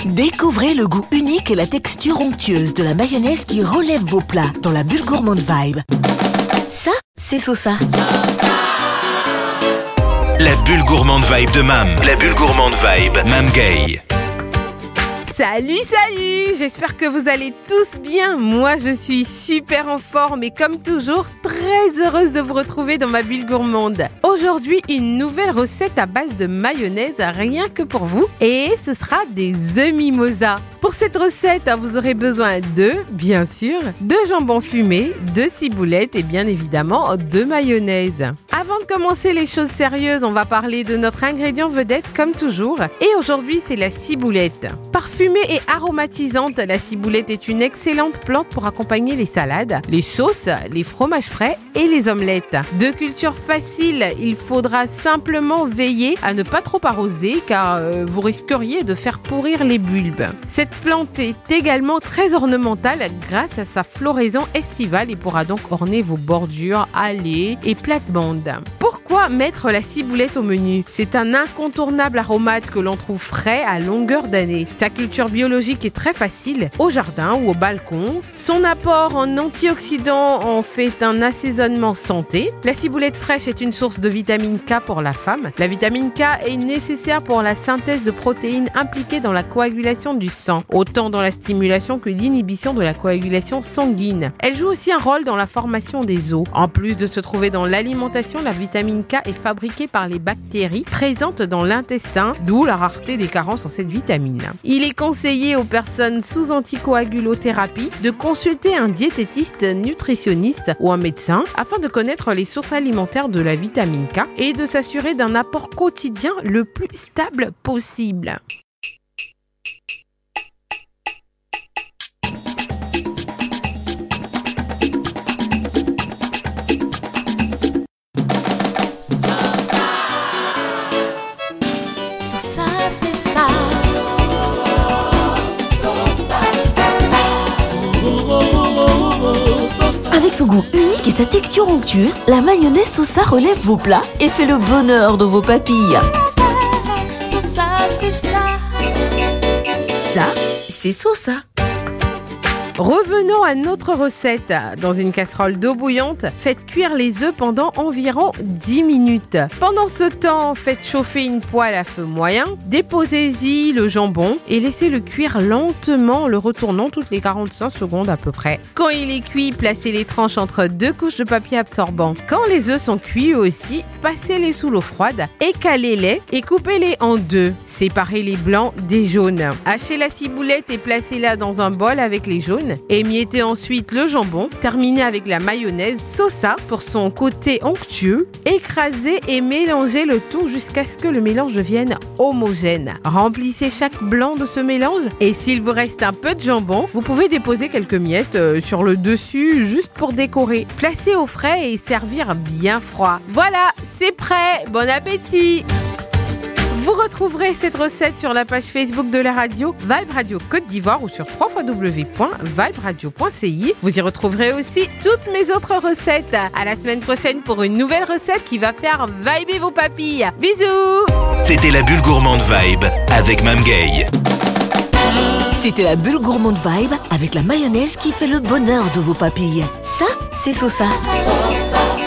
Découvrez le goût unique et la texture onctueuse de la mayonnaise qui relève vos plats dans la bulle gourmande Vibe. Ça, c'est Sosa. La bulle gourmande Vibe de Mam. La bulle gourmande Vibe, Mam Gay. Salut, j'espère que vous allez tous bien. Moi, je suis super en forme et comme toujours, très heureuse de vous retrouver dans ma bulle gourmande. Aujourd'hui, une nouvelle recette à base de mayonnaise, rien que pour vous. Et ce sera des œufs mimosa. Pour cette recette, vous aurez besoin bien sûr, de jambon fumé, de ciboulettes et bien évidemment de mayonnaise. Avant de commencer les choses sérieuses, on va parler de notre ingrédient vedette comme toujours. Et aujourd'hui, c'est la ciboulette. Parfumée et aromatisante, la ciboulette est une excellente plante pour accompagner les salades, les sauces, les fromages frais et les omelettes. De culture facile, il faudra simplement veiller à ne pas trop arroser car vous risqueriez de faire pourrir les bulbes. Cette plante est également très ornementale grâce à sa floraison estivale et pourra donc orner vos bordures, allées et plates-bandes. Pourquoi mettre la ciboulette au menu ? C'est un incontournable aromate que l'on trouve frais à longueur d'année. Sa culture biologique est très facile, au jardin ou au balcon. Son apport en antioxydants en fait un assaisonnement santé. La ciboulette fraîche est une source de vitamine K pour la femme. La vitamine K est nécessaire pour la synthèse de protéines impliquées dans la coagulation du sang, autant dans la stimulation que l'inhibition de la coagulation sanguine. Elle joue aussi un rôle dans la formation des os. En plus de se trouver dans l'alimentation, la vitamine K est fabriquée par les bactéries présentes dans l'intestin, d'où la rareté des carences en cette vitamine. Il est conseillé aux personnes sous anticoagulothérapie de consulter un diététiste, nutritionniste ou un médecin afin de connaître les sources alimentaires de la vitamine K et de s'assurer d'un apport quotidien le plus stable possible. Avec son goût unique et sa texture onctueuse, la mayonnaise Sosa relève vos plats et fait le bonheur de vos papilles. Sosa, c'est ça. Ça, c'est Sosa. Revenons à notre recette. Dans une casserole d'eau bouillante, faites cuire les œufs pendant environ 10 minutes. Pendant ce temps, faites chauffer une poêle à feu moyen, déposez-y le jambon et laissez-le cuire lentement en le retournant toutes les 45 secondes à peu près. Quand il est cuit, placez les tranches entre 2 couches de papier absorbant. Quand les œufs sont cuits eux aussi, passez-les sous l'eau froide, écalez-les et coupez-les en deux. Séparez les blancs des jaunes. Hachez la ciboulette et placez-la dans un bol avec les jaunes. Émiettez ensuite le jambon, terminez avec la mayonnaise Sosa pour son côté onctueux, écrasez et mélangez le tout jusqu'à ce que le mélange devienne homogène. Remplissez chaque blanc de ce mélange et s'il vous reste un peu de jambon, vous pouvez déposer quelques miettes sur le dessus juste pour décorer. Placez au frais et servir bien froid. Voilà, c'est prêt, bon appétit! Vous retrouverez cette recette sur la page Facebook de la radio Vibe Radio Côte d'Ivoire ou sur www.viberadio.ci. Vous y retrouverez aussi toutes mes autres recettes. À la semaine prochaine pour une nouvelle recette qui va faire vibrer vos papilles. Bisous! C'était la bulle gourmande Vibe avec Mam Gay. C'était la bulle gourmande Vibe avec la mayonnaise qui fait le bonheur de vos papilles. Ça, c'est Sosa. Sosa.